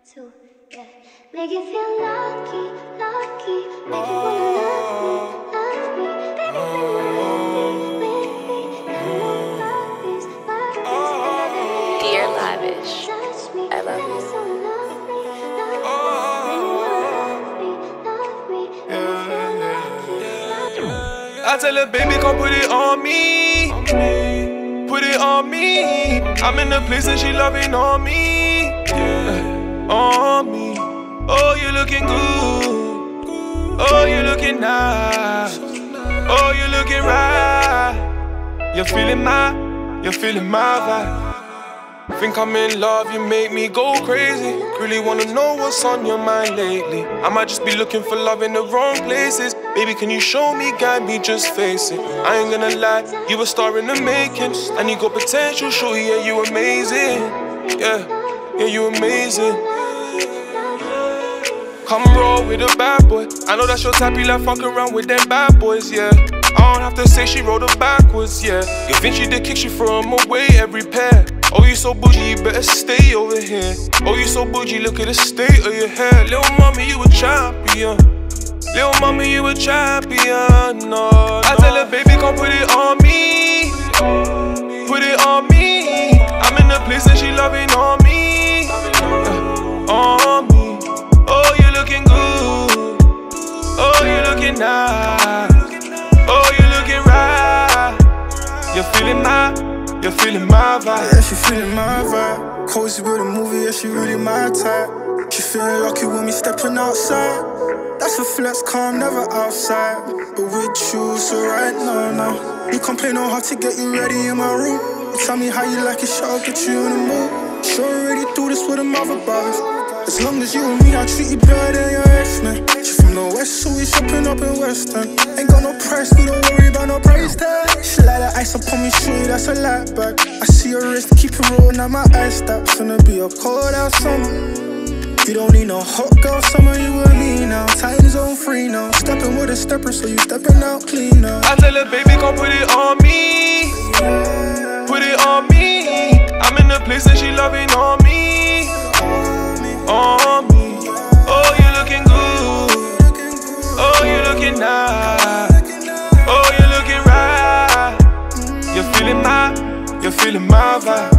2, yeah. Make you feel lucky, lucky. Make you wanna love me, baby, with me. Dear Lavish, I love you. I tell her, baby, come put it on me. Put it on me. I'm in the place and she loving on me. On me. Oh, you looking good. Oh, you looking nice. Oh, you looking right. You're feeling my vibe. Think I'm in love, you make me go crazy. Really wanna know what's on your mind lately. I might just be looking for love in the wrong places. Baby, can you show me, guide me, just face it. I ain't gonna lie, you a star in the making. And you got potential, sure, yeah, you amazing. Yeah, you amazing. Come roll with a bad boy. I know that's your type, you like fuck around with them bad boys, yeah. I don't have to say she rode her backwards, yeah. You think she did kick you from away every pair. Oh, you so bougie, you better stay over here. Oh, you so bougie, look at the state of your hair. Little mommy, you a champion. Little mommy, you a champion. No. I tell her, baby, come put it on me. Put it on me. I'm in the place and she loving on me. On me. Oh, you looking good. Oh, you looking nice. Oh, you looking right. You're feeling my vibe. Yeah, she feeling my vibe. Cozy with a movie, yeah, she really my type. She feeling lucky when me stepping outside. That's a flex, calm, never outside. But with you, so right now. You complain on how to get you ready in my room. You tell me how you like it, I'll get you in the mood. Sure already do this with them other brothers. As long as you and me, I treat you better than your ex-man. She from the west, so we shopping up in Western. Ain't got no price, we don't worry about no price tag. She like the ice upon me, show you that's a light back. I see your wrist, keep it rolling, now my eyes stop. Finna be a cold out summer. You don't need no hot girl summer, you with me now. Time zone free now. Stepping with a stepper, so you stepping out clean now. I tell her, baby, come put it on me. Put it on me. I'm in the place and she loving on me. On me. Oh, you looking good. Oh, you looking nice. Oh, you looking right. You're feeling my vibe.